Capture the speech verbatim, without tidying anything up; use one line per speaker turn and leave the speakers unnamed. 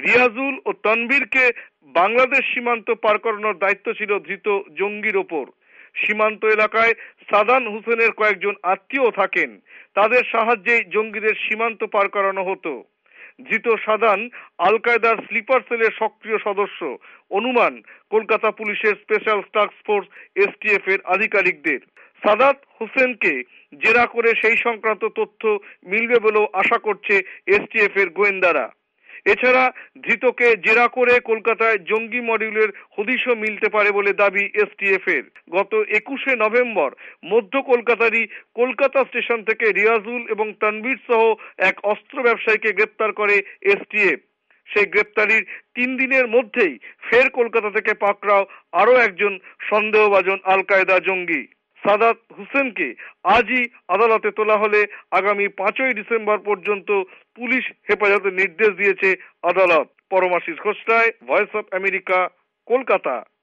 রিয়াজুল ও তানভীরকে বাংলাদেশ সীমান্ত পার করানোর দায়িত্ব ছিল ধৃত জঙ্গির ওপর। সীমান্ত এলাকায় সাদান হোসেনের কয়েকজন আত্মীয় থাকেন, তাদের সাহায্যেই জঙ্গিদের সীমান্ত পার করানো হতো। ধৃত সাদান আল কায়দার স্লিপার সেলের সক্রিয় সদস্য, অনুমান কলকাতা পুলিশের স্পেশাল টাস্ক ফোর্স এসটিএফ এর আধিকারিকদের। সাদাত হোসেনকে জেরা করে সেই সংক্রান্ত তথ্য মিলবে বলেও আশা করছে এসটিএফ এর গোয়েন্দারা। এছাড়া ধৃতকে জেরা করে কলকাতায় জঙ্গি মডিউলের হদিশও মিলতে পারে বলে দাবি এসটিএফ এর। গত একুশে নভেম্বর মধ্য কলকাতারই কলকাতা স্টেশন থেকে রিয়াজুল এবং তানভীর সহ এক অস্ত্র ব্যবসায়ীকে গ্রেপ্তার করে এসটিএফ। সেই গ্রেপ্তারির তিন দিনের মধ্যেই ফের কলকাতা থেকে পাকড়াও আরো একজন সন্দেহভাজন আল কায়দা জঙ্গি। সাদাত হোসেনকে আজই আদালতে তোলা হলে আগামী পাঁচই ডিসেম্বর পর্যন্ত পুলিশ হেফাজতের নির্দেশ দিয়েছে আদালত। Paramashis Khosroy, voice of America, Kolkata.